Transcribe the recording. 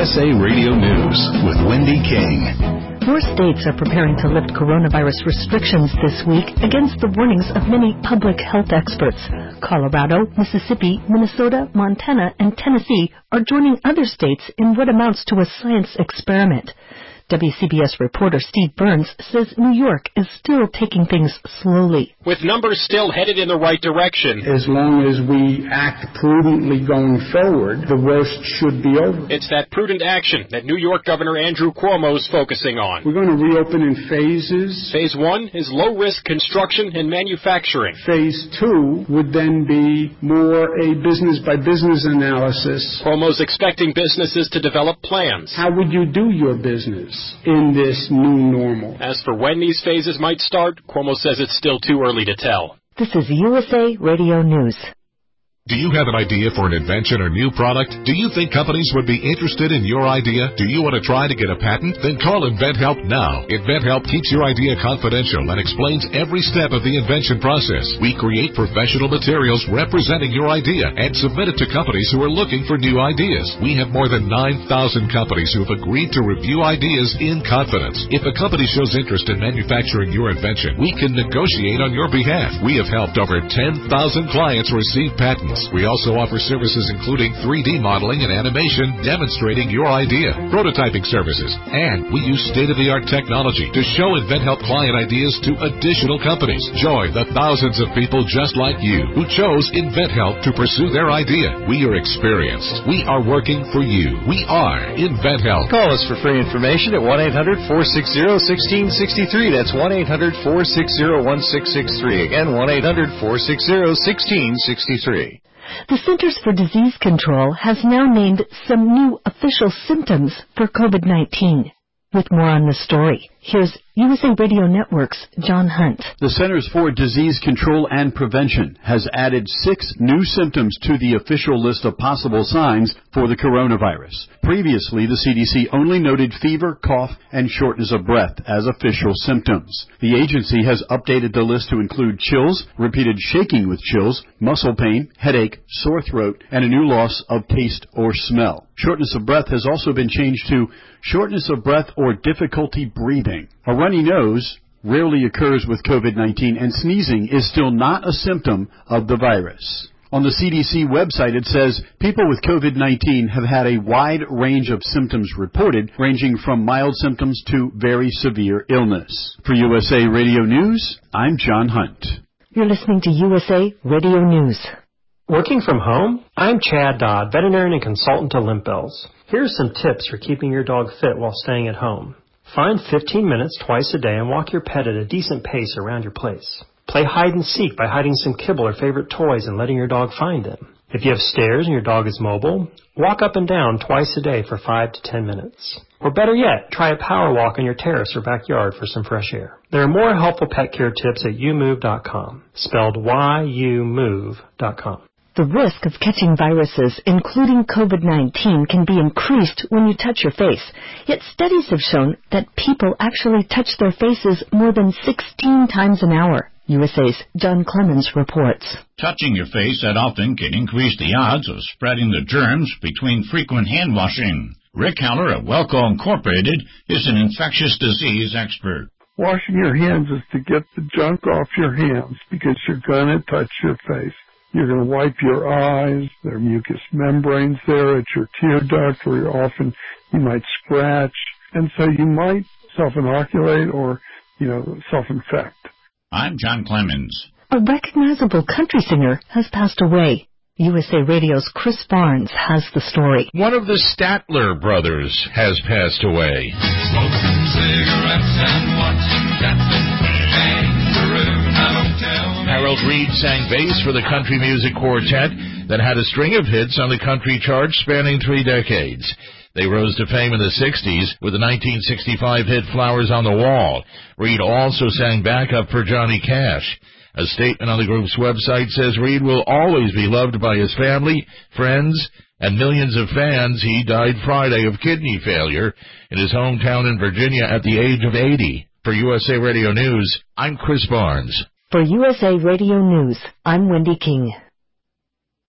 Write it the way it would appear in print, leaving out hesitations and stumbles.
USA Radio News with Wendy King. More states are preparing to lift coronavirus restrictions this week against the warnings of many public health experts. Colorado, Mississippi, Minnesota, Montana, and Tennessee are joining other states in what amounts to a science experiment. WCBS reporter Steve Burns says New York is still taking things slowly. With numbers still headed in the right direction. As long as we act prudently going forward, the worst should be over. It's that prudent action that New York Governor Andrew Cuomo is focusing on. We're going to reopen in phases. Phase 1 is low-risk construction and manufacturing. Phase 2 would then be more a business-by-business analysis. Cuomo's expecting businesses to develop plans. How would you do your business in this new normal? As for when these phases might start, Cuomo says it's still too early to tell. This is USA Radio News. Do you have an idea for an invention or new product? Do you think companies would be interested in your idea? Do you want to try to get a patent? Then call InventHelp now. InventHelp keeps your idea confidential and explains every step of the invention process. We create professional materials representing your idea and submit it to companies who are looking for new ideas. We have more than 9,000 companies who have agreed to review ideas in confidence. If a company shows interest in manufacturing your invention, we can negotiate on your behalf. We have helped over 10,000 clients receive patents. We also offer services including 3D modeling and animation demonstrating your idea, prototyping services, and we use state-of-the-art technology to show InventHelp client ideas to additional companies. Join the thousands of people just like you who chose InventHelp to pursue their idea. We are experienced. We are working for you. We are InventHelp. Call us for free information at 1-800-460-1663. That's 1-800-460-1663. Again, 1-800-460-1663. The Centers for Disease Control has now named some new official symptoms for COVID-19. With more on this story, here's USA Radio Network's John Hunt. The Centers for Disease Control and Prevention has added 6 new symptoms to the official list of possible signs for the coronavirus. Previously, the CDC only noted fever, cough, and shortness of breath as official symptoms. The agency has updated the list to include chills, repeated shaking with chills, muscle pain, headache, sore throat, and a new loss of taste or smell. Shortness of breath has also been changed to shortness of breath or difficulty breathing. A runny nose rarely occurs with COVID-19, and sneezing is still not a symptom of the virus. On the CDC website, it says people with COVID-19 have had a wide range of symptoms reported, ranging from mild symptoms to very severe illness. For USA Radio News, I'm John Hunt. You're listening to USA Radio News. Working from home? I'm Chad Dodd, veterinarian and consultant to Limp Bells. Here's some tips for keeping your dog fit while staying at home. Find 15 minutes twice a day and walk your pet at a decent pace around your place. Play hide and seek by hiding some kibble or favorite toys and letting your dog find them. If you have stairs and your dog is mobile, walk up and down twice a day for 5 to 10 minutes. Or better yet, try a power walk on your terrace or backyard for some fresh air. There are more helpful pet care tips at youmove.com, spelled YOUMOVE.com. The risk of catching viruses, including COVID-19, can be increased when you touch your face. Yet studies have shown that people actually touch their faces more than 16 times an hour. USA's John Clemens reports. Touching your face that often can increase the odds of spreading the germs between frequent hand washing. Rick Haller at Welco Incorporated is an infectious disease expert. Washing your hands is to get the junk off your hands because you're going to touch your face. You're going to wipe your eyes. There are mucous membranes there at your tear duct where often you might scratch. And so you might self-inoculate or, self-infect. I'm John Clemens. A recognizable country singer has passed away. USA Radio's Chris Barnes has the story. One of the Statler brothers has passed away. Smoking cigarettes and watching Captain Kangaroo. Harold Reed sang bass for the country music quartet that had a string of hits on the country chart spanning 3 decades. They rose to fame in the 60s with the 1965 hit Flowers on the Wall. Reed also sang backup for Johnny Cash. A statement on the group's website says Reed will always be loved by his family, friends, and millions of fans. He died Friday of kidney failure in his hometown in Virginia at the age of 80. For USA Radio News, I'm Chris Barnes. For USA Radio News, I'm Wendy King.